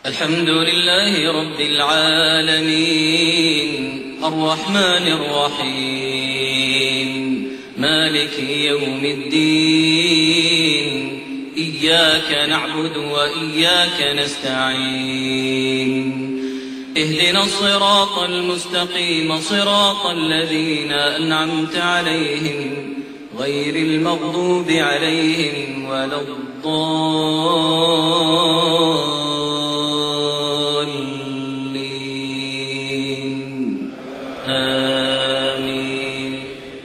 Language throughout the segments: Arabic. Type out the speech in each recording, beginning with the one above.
الحمد لله رب العالمين الرحمن الرحيم مالك يوم الدين إياك نعبد وإياك نستعين اهدنا الصراط المستقيم صراط الذين أنعمت عليهم غير المغضوب عليهم ولا الضالين آمين.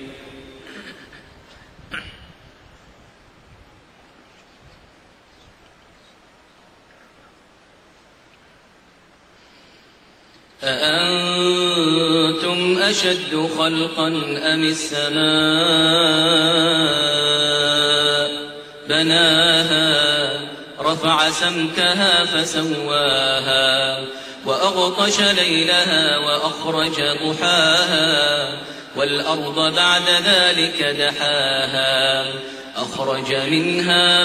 أأنتم أشد خلقا أم السماء بناها رفع سمكها فسواها وأغطش ليلها وأخرج ضحاها والأرض بعد ذلك دحاها أخرج منها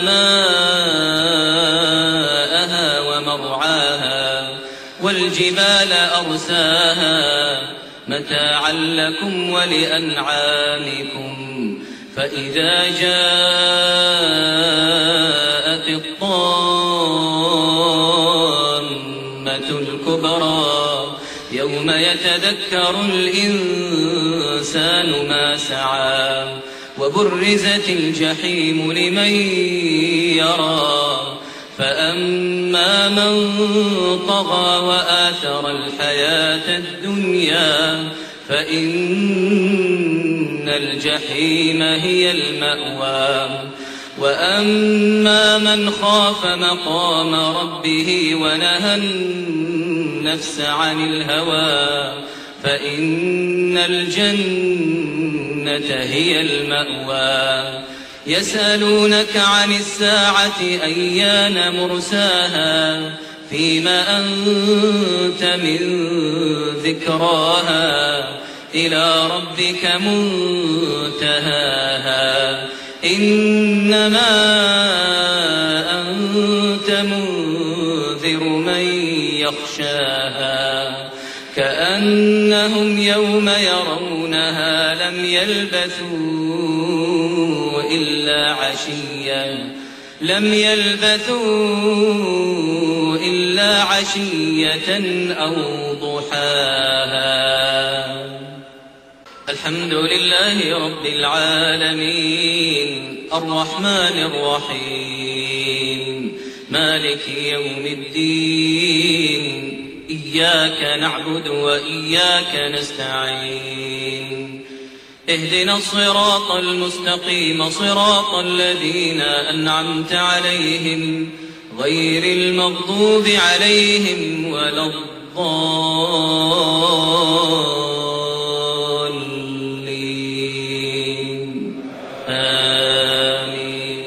ماءها ومرعاها والجبال أرساها متاعا لكم ولأنعامكم فإذا جاءت الطامة الكبرى يوم يتذكر الإنسان ما سعى وبرزت الجحيم لمن يرى فأما من طغى وآثر الحياة الدنيا فإن الجحيم هي المأوى وأما من خاف مقام ربه ونهى النفس عن الهوى فإن الجنة هي المأوى يسألونك عن الساعة أيان مرساها فيما أنت من ذكراها إلى ربك منتهاها إنما أنت منذر من يخشاها كأنهم يوم يرونها لم يلبثوا إلا عشية أو ضحاها. الحمد لله رب العالمين الرحمن الرحيم مالك يوم الدين إياك نعبد وإياك نستعين اهدنا الصراط المستقيم صراط الذين أنعمت عليهم غير المغضوب عليهم ولا الضالين آمين.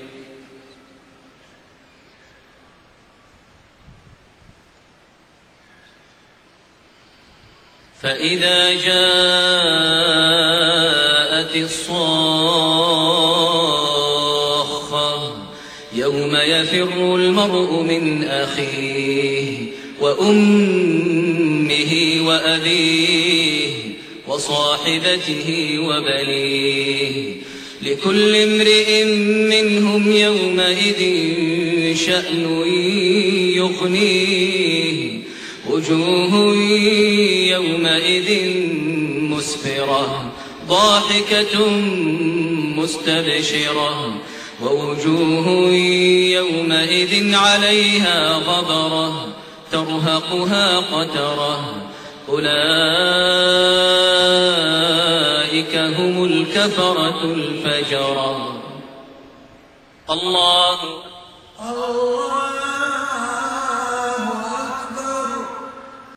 فإذا جاءت الصاخة يوم يفر المرء من أخيه وأمه وأبيه وصاحبته وبنيه لكل امرئ منهم يومئذ شأن يغنيه وجوه يومئذ مسفرة ضاحكة مستبشرة ووجوه يومئذ عليها غبرة ترهقها قترة أولئك هم الكفرة الفجرة. الله